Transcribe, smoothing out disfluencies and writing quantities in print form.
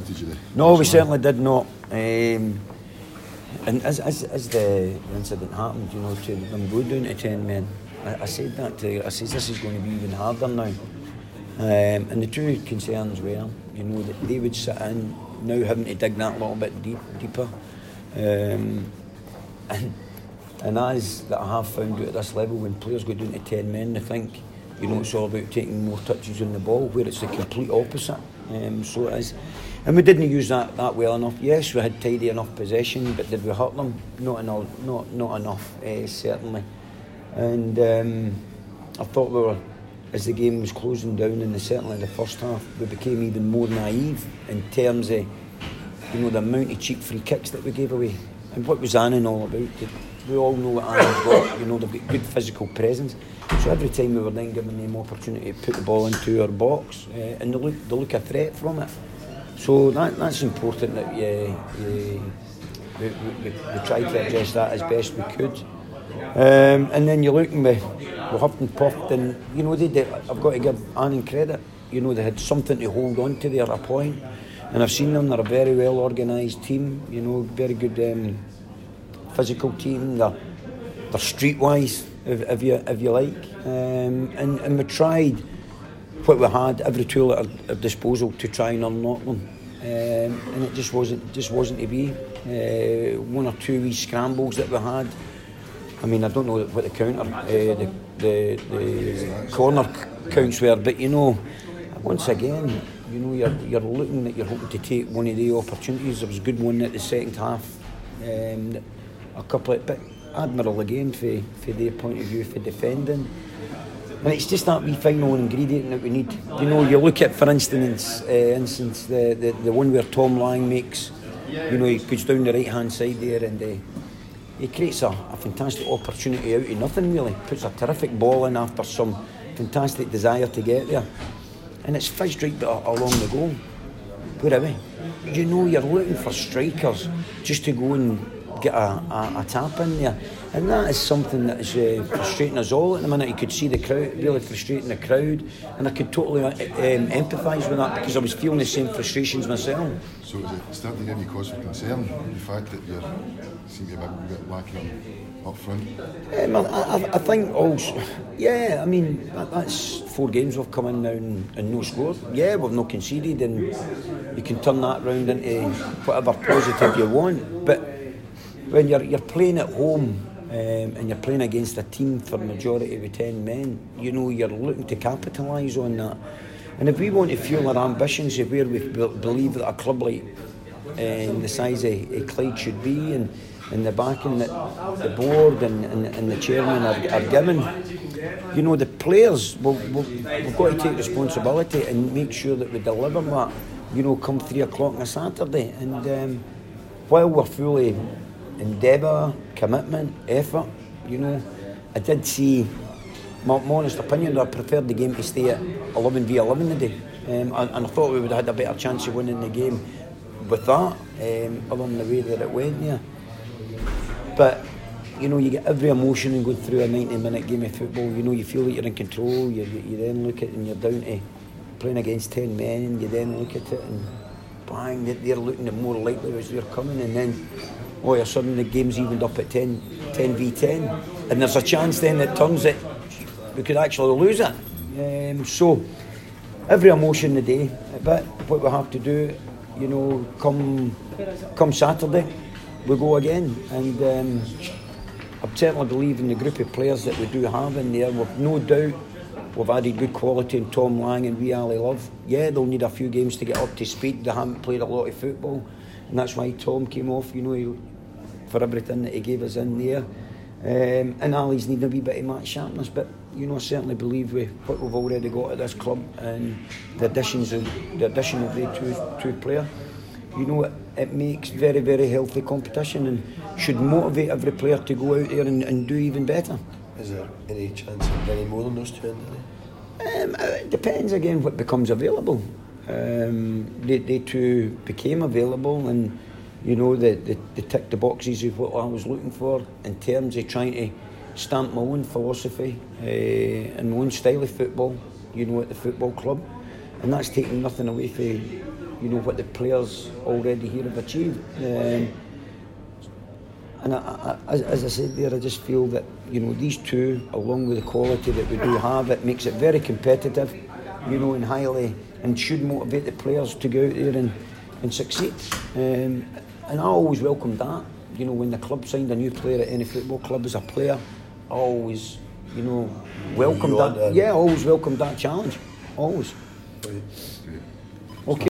advantage of the... No, we certainly did not. And as the incident happened, you know, to them go down to 10 men, I said that to, I says this is going to be even harder now. And the two concerns were, you know, that they would sit in now having to dig that little bit deeper. And as that I have found out at this level, when players go down to 10 men, they think, you know, it's all about taking more touches on the ball, where it's the complete opposite. So it is. And we didn't use that well enough. Yes, we had tidy enough possession, but did we hurt them? Not enough, certainly. And I thought we were, as the game was closing down, and certainly in the first half, we became even more naive in terms of, you know, the amount of cheap free kicks that we gave away. And what was Annan all about? We all know what Annan's got. You know, they've got good physical presence. So every time we were then giving them opportunity to put the ball into our box, and they look a threat from it. So that's important that we tried to address that as best we could. And then you're looking with huffed and puffed, and you know I've got to give Annan credit. You know, they had something to hold on to there at a point, and I've seen them. They're a very well organised team. You know, very good physical team. They're streetwise, if you like. And we tried what we had, every tool at our disposal to try and unlock them, and it just wasn't to be. One or two wee scrambles that we had. I mean, I don't know what the counter, the corner counts were, but you know, once again, you know, you're looking that you're hoping to take one of the opportunities. There was a good one at the second half, a couple of, but admirable again for their point of view for defending. And it's just that wee final ingredient that we need. You know, you look at, for instance, the one where Tom Lang makes, you know, he puts down the right hand side there, and he creates a fantastic opportunity out of nothing really. Puts a terrific ball in after some fantastic desire to get there, and it's fizzed right along the goal. Where are we? You know, you're looking for strikers just to go and get a tap in there, and that is something that is frustrating us all at the minute. You could see the crowd, really frustrating the crowd, and I could totally empathise with that, because I was feeling the same frustrations myself. So is it starting to give you cause for concern, the fact that you seem to be a bit lacking up front? I think also, yeah, I mean, that's 4 games we've come in now and no score. Yeah, we've not conceded, and you can turn that round into whatever positive you want, but when you're playing at home and you're playing against a team for the majority of the 10 men, you know, you're looking to capitalise on that. And if we want to fuel our ambitions of where we believe that a club like the size of Clyde should be, and the backing that the board and the chairman are given, you know, the players, we've got to take responsibility and make sure that we deliver that, you know, come 3 o'clock on a Saturday. And while we're fully endeavour, commitment, effort, you know, I did see, my honest opinion, I preferred the game to stay at 11v11 today, and I thought we would have had a better chance of winning the game with that, other than the way that it went there. But you know, you get every emotion in going through a 90-minute game of football. You know, you feel that you're in control. You then look at it and you're down to playing against 10 men, and you then look at it and bang, they're looking at more likely as they're coming, and then all of a sudden the game's evened up at 10v10, and there's a chance then it turns that we could actually lose it. So every emotion the day, but what we have to do, you know, come Saturday, we go again, and I certainly believe in the group of players that we do have in there. We've no doubt we've added good quality in Tom Lang and wee Ali Love. Yeah, they'll need a few games to get up to speed. They haven't played a lot of football, and that's why Tom came off, you know, for everything that he gave us in there. And Ali's need a wee bit of match sharpness, but you know, I certainly believe with what we've already got at this club and the addition of the two players, you know, it makes very, very healthy competition and should motivate every player to go out there and do even better. Is there any chance of any more than those two in there? It depends again what becomes available. They two became available, and you know, they ticked the boxes of what I was looking for in terms of trying to stamp my own philosophy and my own style of football, you know, at the football club, and that's taking nothing away you know, what the players already here have achieved. And as I said there, I just feel that, you know, these two, along with the quality that we do have, it makes it very competitive, you know, and should motivate the players to go out there and succeed. And I always welcomed that. You know, when the club signed a new player at any football club as a player, I always, you know, welcomed that. Yeah, I always welcomed that challenge. Always. Right. Okay.